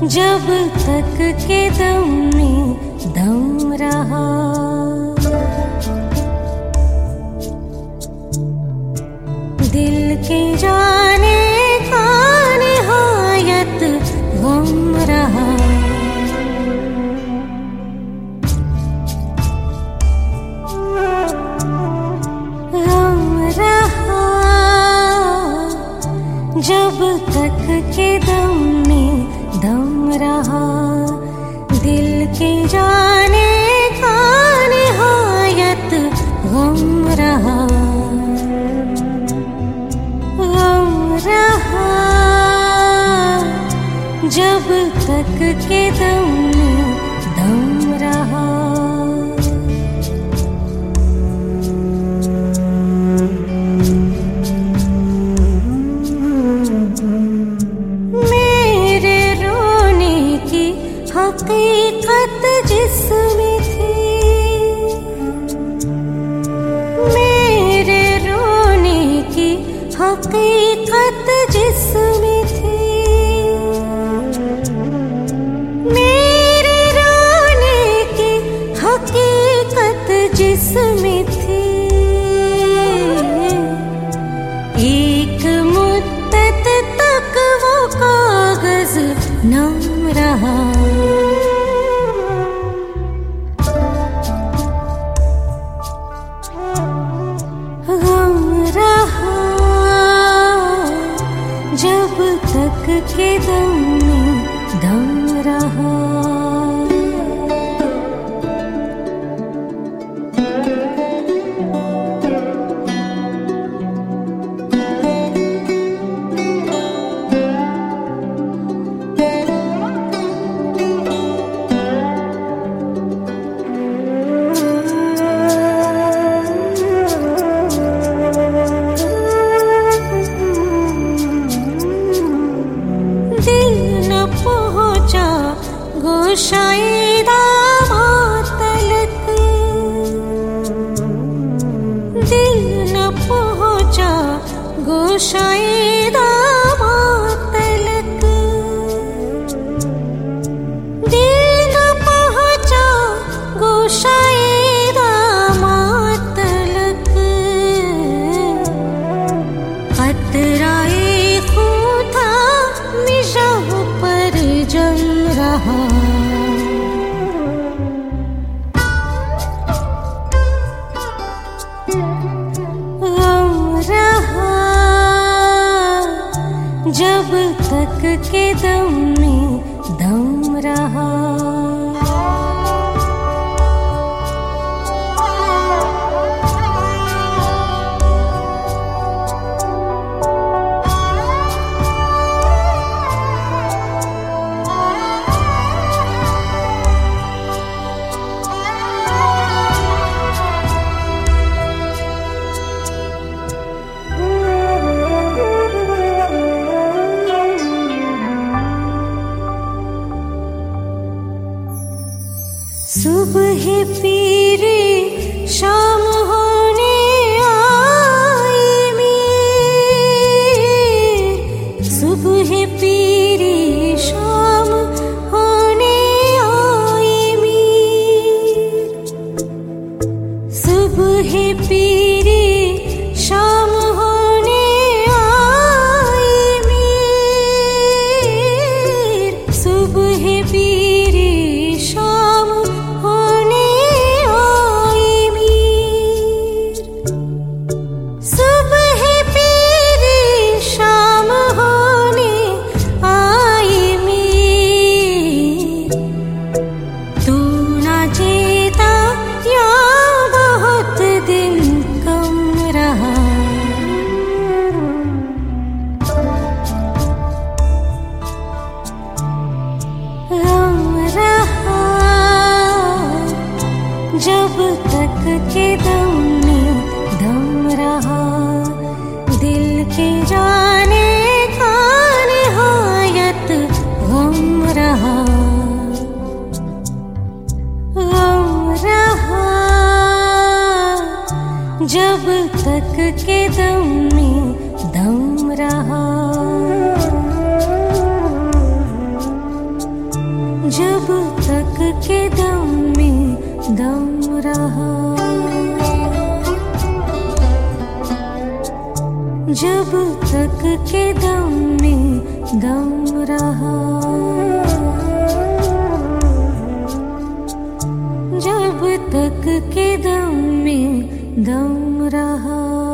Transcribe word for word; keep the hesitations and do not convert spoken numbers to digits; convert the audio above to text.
जब तक के दम में दम रहा, दिल के जाने का निहायत गम रहा। गम रहा जब तक के दम में दम रहा, दिल के जाने का निहायत गम रहा। गम रहा जब तक के दम में दम रहा। हकीकत जिसमें थी, मेरे रोने की हकीकत जिसमें थी, मेरे रोने की हकीकत जिसमें थी, एक मुद्दत तक वो कागज नम रहा। जब तक के दम में दम रहा। गोशायदा मातलक, दिल न पहुँचा गोशायदा मातलक, दिल न पहुँचा गोशायदा मातलक, खतराए खून था निशाह पर जम रहा। जब तक के दम में दम रहा। सुबह पीरे शाम होने आई मीर, सुबह पीरे शाम होने आई मीर, सुबह पीरे शाम होने आई मीर, सुबह पीरे शाम जब तक के दम में दम रहा, दिल के जाने का निहायत गम रहा। गम रहा जब तक के दम में दम रहा। के दम में दम रहा, जब तक के दम में दम रहा, जब तक के दम में दम रहा।